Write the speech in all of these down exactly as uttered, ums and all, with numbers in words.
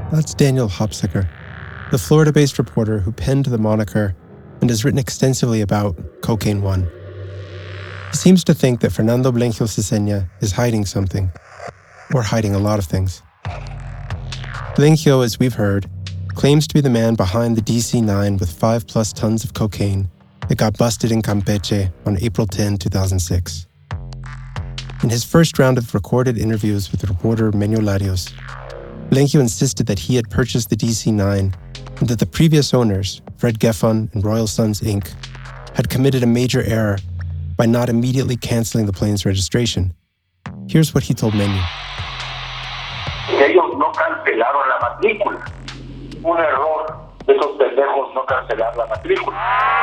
That's Daniel Hopsicker, the Florida-based reporter who penned the moniker and has written extensively about Cocaine One. He seems to think that Fernando Blenquio Cesena is hiding something, or hiding a lot of things. Blenquio, as we've heard, claims to be the man behind the D C nine with five plus tons of cocaine that got busted in Campeche on April tenth, two thousand six. In his first round of recorded interviews with reporter Menyo Larios, Blenquio insisted that he had purchased the D C nine and that the previous owners, Fred Geffen and Royal Sons Incorporated, had committed a major error by not immediately canceling the plane's registration. Here's what he told Menyo. Ellos no cancelaron la matrícula. Un error de esos pendejos no cancelar la matrícula.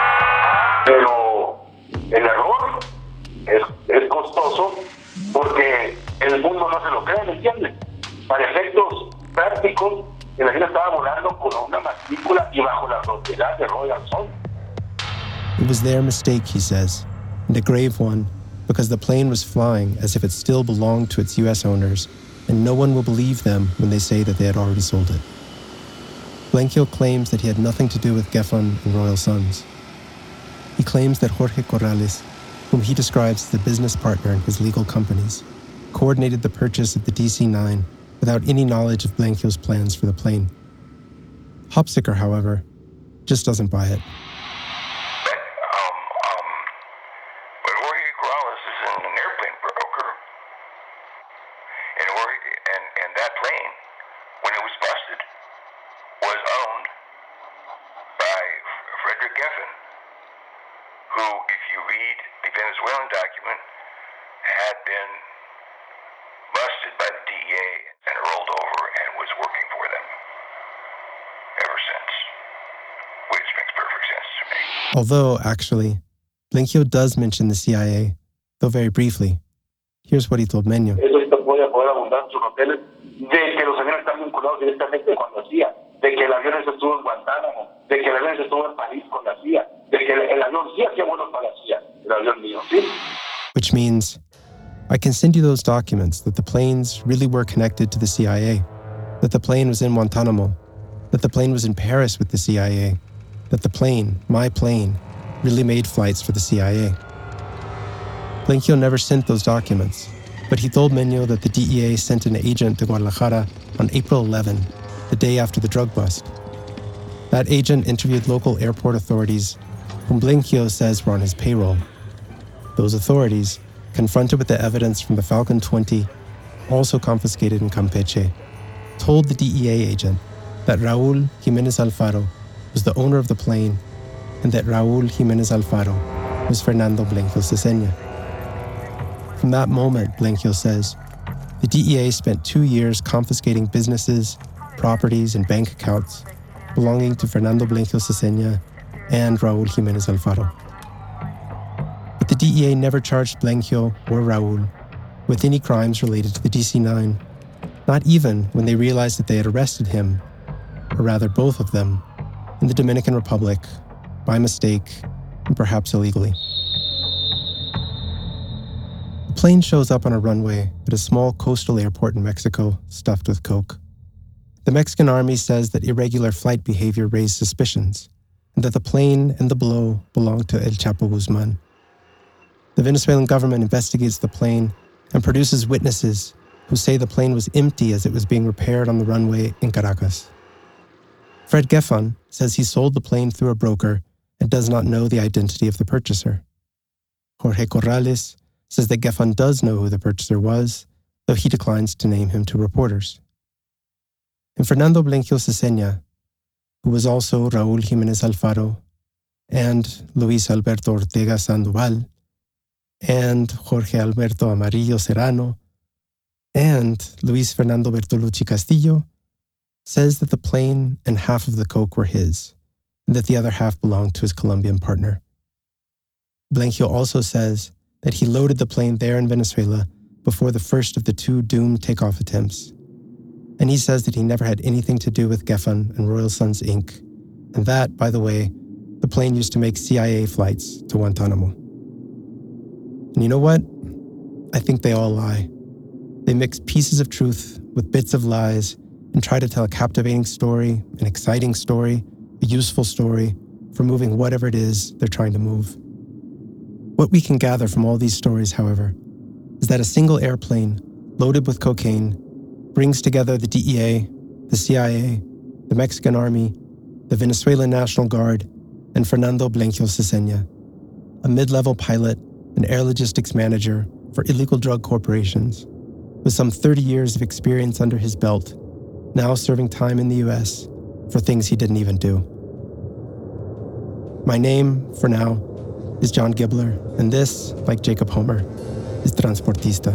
Pero el error es, es costoso porque el mundo no se lo cree, ¿me entiendes? Para efectos prácticos, el avión estaba volando con una matrícula y bajo la propiedad de Royal Sun. It was their mistake, he says, and a grave one, because the plane was flying as if it still belonged to its U S owners, and no one will believe them when they say that they had already sold it. Blenquio claims that he had nothing to do with Geffen and Royal Sons. He claims that Jorge Corrales, whom he describes as the business partner in his legal companies, coordinated the purchase of the D C nine without any knowledge of Blenquio's plans for the plane. Hopsicker, however, just doesn't buy it. Although, actually, Blenquio does mention the C I A, though very briefly. Here's what he told Menyo. Eso te puede poder abundar en sus hoteles de que los aviones están vinculados directamente con la C I A, de que el avión estuvo en Guantánamo, de que el avión estuvo en París con la C I A, de que el, el avión sí hacía vuelos para la C I A, el avión mío, ¿sí? Which means, I can send you those documents that the planes really were connected to the C I A, that the plane was in Guantánamo, that the plane was in Paris with the C I A, that the plane, my plane, really made flights for the C I A. Blenquio never sent those documents, but he told Menyo that the D E A sent an agent to Guadalajara on April eleventh, the day after the drug bust. That agent interviewed local airport authorities, whom Blenquio says were on his payroll. Those authorities, confronted with the evidence from the Falcon twenty, also confiscated in Campeche, told the D E A agent that Raúl Jiménez Alfaro was the owner of the plane, and that Raúl Jiménez Alfaro was Fernando Blenquio Cesena. From that moment, Blenquio says, the D E A spent two years confiscating businesses, properties, and bank accounts belonging to Fernando Blenquio Cesena and Raúl Jiménez Alfaro. But the D E A never charged Blenquio or Raúl with any crimes related to the D C nine, not even when they realized that they had arrested him, or rather both of them, in the Dominican Republic, by mistake, and perhaps illegally. The plane shows up on a runway at a small coastal airport in Mexico, stuffed with coke. The Mexican army says that irregular flight behavior raised suspicions, and that the plane and the blow belonged to El Chapo Guzman. The Venezuelan government investigates the plane and produces witnesses who say the plane was empty as it was being repaired on the runway in Caracas. Fred Geffen says he sold the plane through a broker and does not know the identity of the purchaser. Jorge Corrales says that Geffen does know who the purchaser was, though he declines to name him to reporters. And Fernando Blenquio Cesena, who was also Raúl Jiménez Alfaro, and Luis Alberto Ortega Sandoval, and Jorge Alberto Amarillo Serrano, and Luis Fernando Bertolucci Castillo, says that the plane and half of the coke were his, and that the other half belonged to his Colombian partner. Blenquio also says that he loaded the plane there in Venezuela before the first of the two doomed takeoff attempts. And he says that he never had anything to do with Geffen and Royal Sons Incorporated, and that, by the way, the plane used to make C I A flights to Guantánamo. And you know what? I think they all lie. They mix pieces of truth with bits of lies and try to tell a captivating story, an exciting story, a useful story for moving whatever it is they're trying to move. What we can gather from all these stories, however, is that a single airplane loaded with cocaine brings together the D E A, the C I A, the Mexican Army, the Venezuelan National Guard, and Fernando Blenquio Cicena, a mid-level pilot and air logistics manager for illegal drug corporations, with some thirty years of experience under his belt, now serving time in the U S for things he didn't even do. My name, for now, is John Gibler, and this, like Jacob Homer, is Transportista.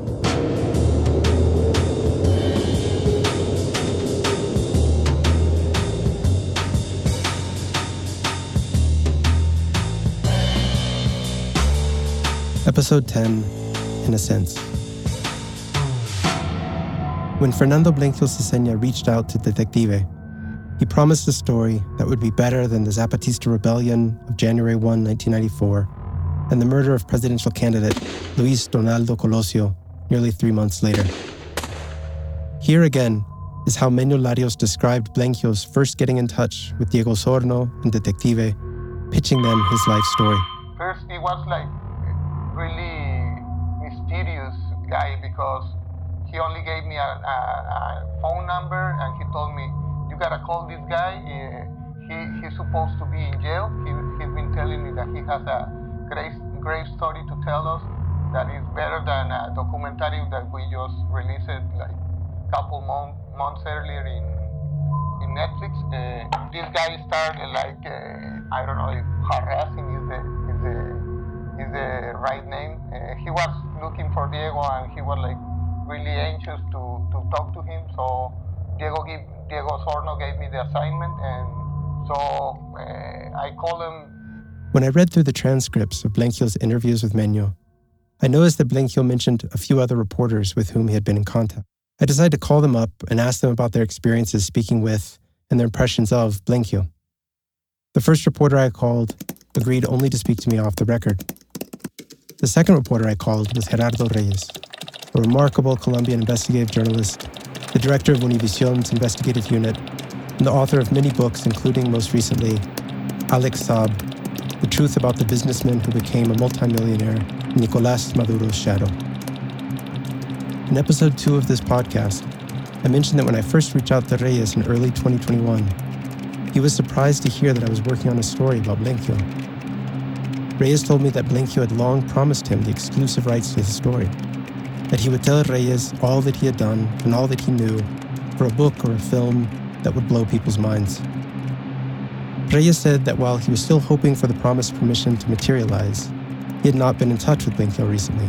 Episode ten, In a Sense. When Fernando Blenquio Cicena reached out to Detective, he promised a story that would be better than the Zapatista rebellion of January first, nineteen ninety-four, and the murder of presidential candidate Luis Donaldo Colosio nearly three months later. Here again is how Menyo Larios described Blenquio's first getting in touch with Diego Osorno and Detective, pitching them his life story. First, it was like really mysterious guy because he only gave me a, a, a phone number and he told me, you gotta call this guy. Uh, he, he's supposed to be in jail. He, he's been telling me that he has a great, great story to tell us that is better than a documentary that we just released like a couple mon- months earlier in in Netflix. Uh, this guy started like, uh, I don't know if harassing is the, is the, is the right name. Uh, he was looking for Diego and he was like really anxious to, to talk to him. So Diego gave, Diego Osorno gave me the assignment, and so uh, I called him. When I read through the transcripts of Blenquio's interviews with Menyo, I noticed that Blenquio mentioned a few other reporters with whom he had been in contact. I decided to call them up and ask them about their experiences speaking with and their impressions of Blenquio. The first reporter I called agreed only to speak to me off the record. The second reporter I called was Gerardo Reyes, a remarkable Colombian investigative journalist, the director of Univision's investigative unit, and the author of many books, including, most recently, Alex Saab, The Truth About the Businessman Who Became a Multimillionaire, Nicolás Maduro's Shadow. In episode two of this podcast, I mentioned that when I first reached out to Reyes in early twenty twenty-one, he was surprised to hear that I was working on a story about Blenquio. Reyes told me that Blenquio had long promised him the exclusive rights to his story, that he would tell Reyes all that he had done and all that he knew for a book or a film that would blow people's minds. Reyes said that while he was still hoping for the promised permission to materialize, he had not been in touch with Blenquio recently.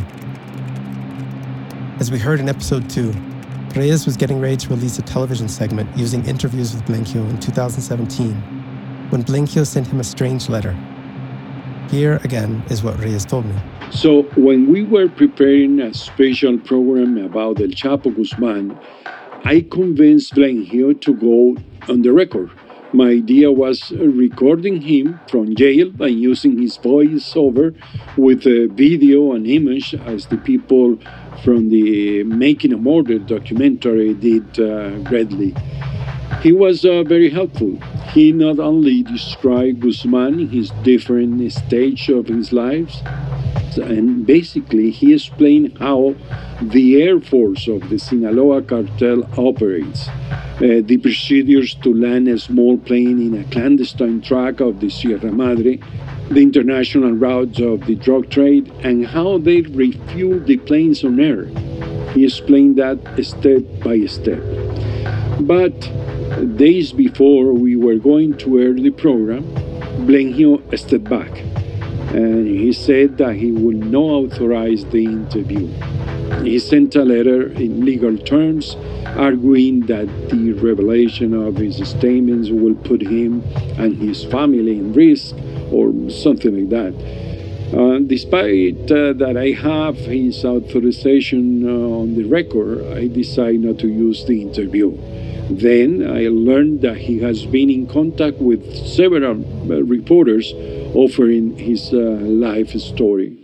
As we heard in episode two, Reyes was getting ready to release a television segment using interviews with Blenquio in two thousand seventeen, when Blenquio sent him a strange letter. Here, again, is what Reyes told me. So when we were preparing a special program about El Chapo Guzman, I convinced Blenquio to go on the record. My idea was recording him from jail and using his voice over with a video and image as the people from the Making a Murder documentary did uh, greatly. He was uh, very helpful. He not only described Guzman in his different stage of his life, and basically he explained how the Air Force of the Sinaloa cartel operates, uh, the procedures to land a small plane in a clandestine track of the Sierra Madre, the international routes of the drug trade, and how they refuel the planes on air. He explained that step by step. But days before we were going to air the program, Blenquio stepped back, and he said that he would not authorize the interview. He sent a letter in legal terms, arguing that the revelation of his statements will put him and his family in risk, or something like that. Uh, despite uh, that I have his authorization uh, on the record, I decided not to use the interview. Then I learned that he has been in contact with several uh, reporters offering his uh, life story.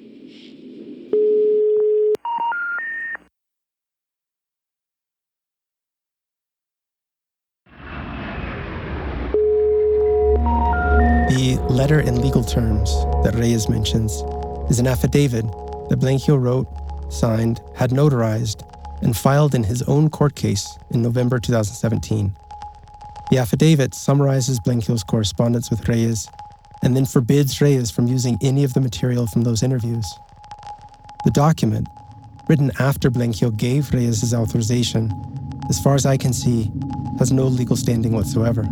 letter in legal terms that Reyes mentions is an affidavit that Blenquio wrote, signed, had notarized, and filed in his own court case in November two thousand seventeen. The affidavit summarizes Blenquio's correspondence with Reyes and then forbids Reyes from using any of the material from those interviews. The document, written after Blenquio gave Reyes his authorization, as far as I can see, has no legal standing whatsoever.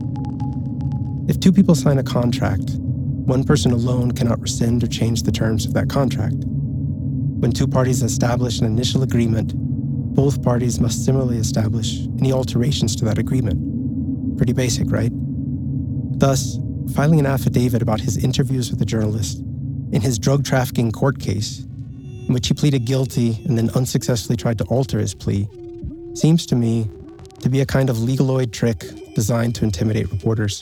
If two people sign a contract, one person alone cannot rescind or change the terms of that contract. When two parties establish an initial agreement, both parties must similarly establish any alterations to that agreement. Pretty basic, right? Thus, filing an affidavit about his interviews with the journalist in his drug trafficking court case, in which he pleaded guilty and then unsuccessfully tried to alter his plea, seems to me to be a kind of legaloid trick designed to intimidate reporters.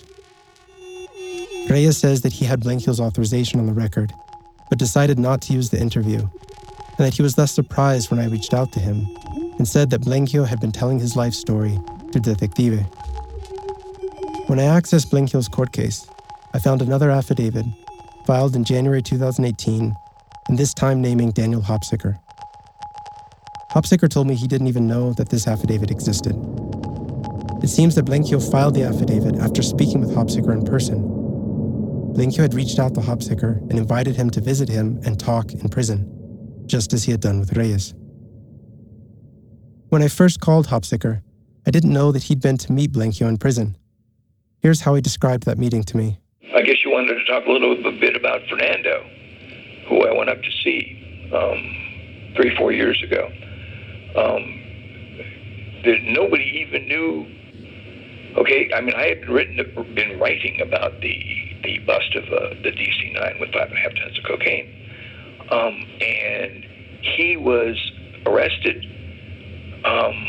Reyes says that he had Blenquio's authorization on the record, but decided not to use the interview, and that he was thus surprised when I reached out to him and said that Blenquio had been telling his life story to Detective. When I accessed Blenquio's court case, I found another affidavit filed in January two thousand eighteen, and this time naming Daniel Hopsicker. Hopsicker told me he didn't even know that this affidavit existed. It seems that Blenquio filed the affidavit after speaking with Hopsicker in person. Blenquio had reached out to Hopsicker and invited him to visit him and talk in prison, just as he had done with Reyes. When I first called Hopsicker, I didn't know that he'd been to meet Blenquio in prison. Here's how he described that meeting to me. I guess you wanted to talk a little bit about Fernando, who I went up to see um, three, four years ago. Um, there, nobody even knew. Okay, I mean, I had been, written, been writing about the the bust of uh, the D C nine with five and a half tons of cocaine, um, and he was arrested, um,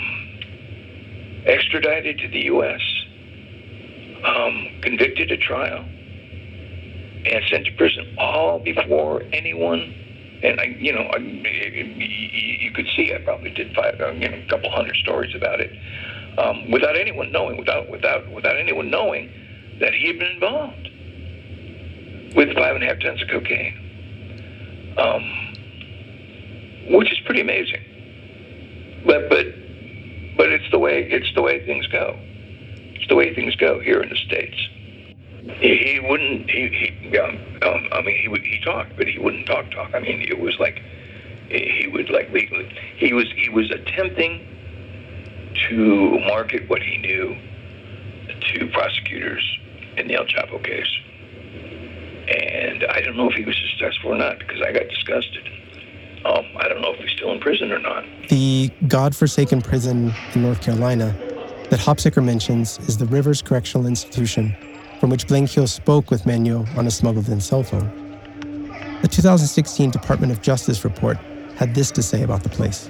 extradited to the U S, um, convicted at trial, and sent to prison, all before anyone. And I, you know, I, you could see I probably did five, you know, a couple hundred stories about it, um, without anyone knowing, without without without anyone knowing that he had been involved with five and a half tons of cocaine, um, which is pretty amazing. But but but it's the way it's the way things go. It's the way things go here in the States. He, he wouldn't. He, he um, um, I mean, he would. He talked, but he wouldn't talk. Talk. I mean, it was like he would like legally. He was. He was attempting to market what he knew to prosecutors in the El Chapo case, and I don't know if he was successful or not because I got disgusted. Um, I don't know if he's still in prison or not. The godforsaken prison in North Carolina that Hopsicker mentions is the Rivers Correctional Institution, from which Blenquio spoke with Menyo on a smuggled-in cell phone. The two thousand sixteen Department of Justice report had this to say about the place.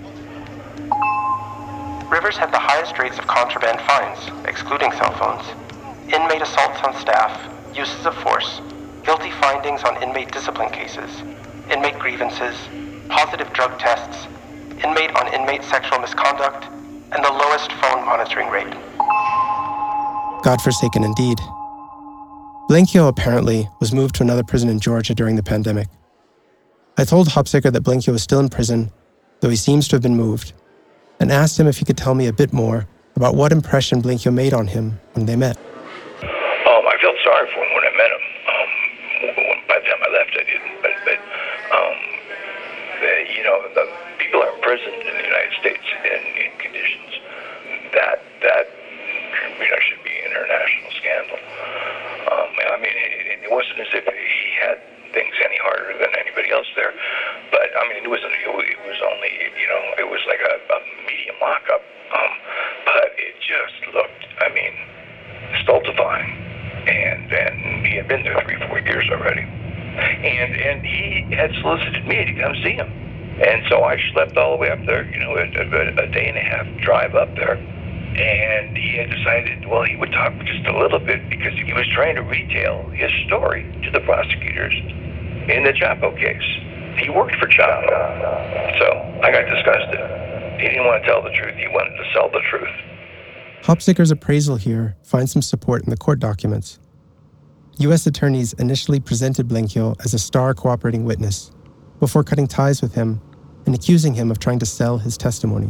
Rivers had the highest rates of contraband fines, excluding cell phones, inmate assaults on staff, uses of force, guilty findings on inmate discipline cases, inmate grievances, positive drug tests, inmate on inmate sexual misconduct, and the lowest phone monitoring rate. Godforsaken indeed. Blenquio apparently was moved to another prison in Georgia during the pandemic. I told Hopsicker that Blenquio was still in prison, though he seems to have been moved, and asked him if he could tell me a bit more about what impression Blenquio made on him when they met. Um, I felt sorry for him when I met him. Um, by the time I left, I didn't. But, but um, the, you know, the people are imprisoned in the United States in, in conditions that that you know should be an international scandal. Um, I mean, it, it wasn't as if he had things any harder than anybody else there, but I mean, it was it was only you know it was like a, a medium lockup, um, but it just looked, I mean, stultifying, and and he had been there three four years already, and and he had solicited me to come see him, and so I schlepped all the way up there, you know, a, a, a day and a half drive up there. And he had decided, well, he would talk just a little bit because he was trying to retell his story to the prosecutors in the Chapo case. He worked for Chapo. So I got disgusted. He didn't want to tell the truth. He wanted to sell the truth. Hopsicker's appraisal here finds some support in the court documents. U S attorneys initially presented Blenquio as a star cooperating witness before cutting ties with him and accusing him of trying to sell his testimony.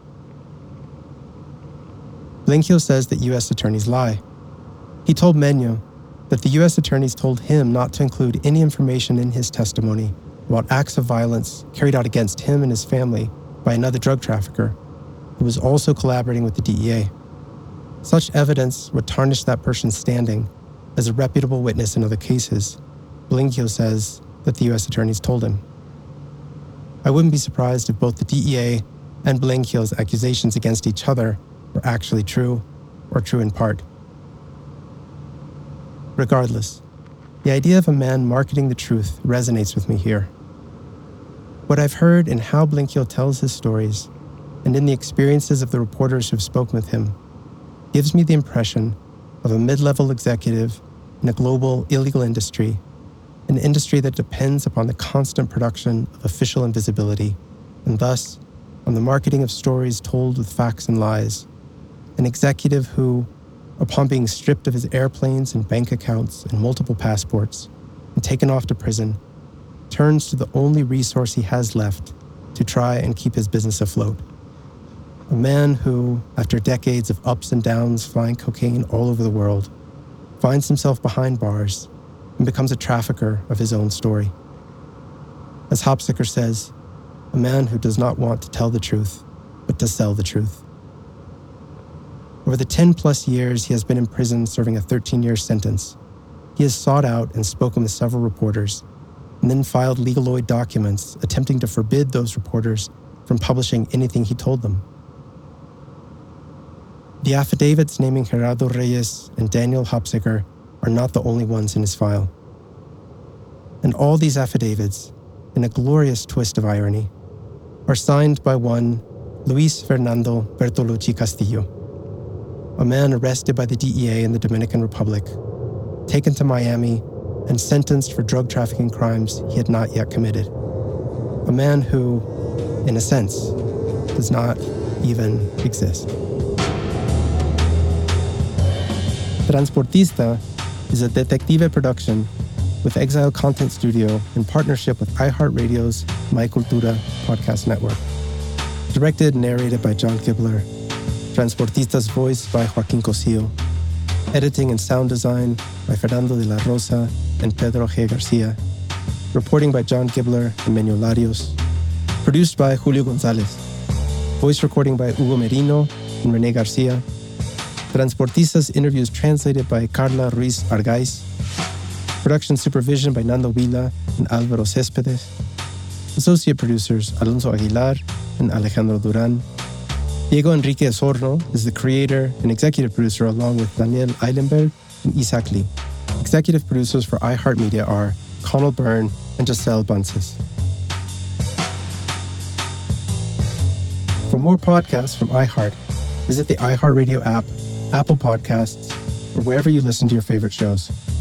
Blenquio says that U S attorneys lie. He told Menyo that the U S attorneys told him not to include any information in his testimony about acts of violence carried out against him and his family by another drug trafficker who was also collaborating with the D E A. Such evidence would tarnish that person's standing as a reputable witness in other cases, Blenquio says that the U S attorneys told him. I wouldn't be surprised if both the D E A and Blenquio's accusations against each other were actually true, or true in part. Regardless, the idea of a man marketing the truth resonates with me here. What I've heard in how Blenquio tells his stories, and in the experiences of the reporters who've spoken with him, gives me the impression of a mid-level executive in a global illegal industry, an industry that depends upon the constant production of official invisibility, and thus on the marketing of stories told with facts and lies. An executive who, upon being stripped of his airplanes and bank accounts and multiple passports and taken off to prison, turns to the only resource he has left to try and keep his business afloat. A man who, after decades of ups and downs flying cocaine all over the world, finds himself behind bars and becomes a trafficker of his own story. As Hopsicker says, a man who does not want to tell the truth, but to sell the truth. Over the ten plus years he has been in prison serving a thirteen-year sentence, he has sought out and spoken with several reporters, and then filed legaloid documents attempting to forbid those reporters from publishing anything he told them. The affidavits naming Gerardo Reyes and Daniel Hopsicker are not the only ones in his file. And all these affidavits, in a glorious twist of irony, are signed by one Luis Fernando Bertolucci Castillo, a man arrested by the D E A in the Dominican Republic, taken to Miami, and sentenced for drug trafficking crimes he had not yet committed. A man who, in a sense, does not even exist. Transportista is a Detective production with Exile Content Studio in partnership with iHeartRadio's My Cultura podcast network. Directed and narrated by John Gibler. Transportista's voice by Joaquin Cosillo. Editing and sound design by Fernando de la Rosa and Pedro G. Garcia. Reporting by John Gibler and Menyo Larios. Produced by Julio Gonzalez. Voice recording by Hugo Merino and Rene Garcia. Transportista's interviews translated by Carla Ruiz Argaiz. Production supervision by Nando Vila and Álvaro Céspedes. Associate producers Alonso Aguilar and Alejandro Duran. Diego Enrique Osorno is the creator and executive producer along with Daniel Eilenberg and Isaac Lee. Executive producers for iHeartMedia are Connell Byrne and Giselle Bunces. For more podcasts from iHeart, visit the iHeartRadio app, Apple Podcasts, or wherever you listen to your favorite shows.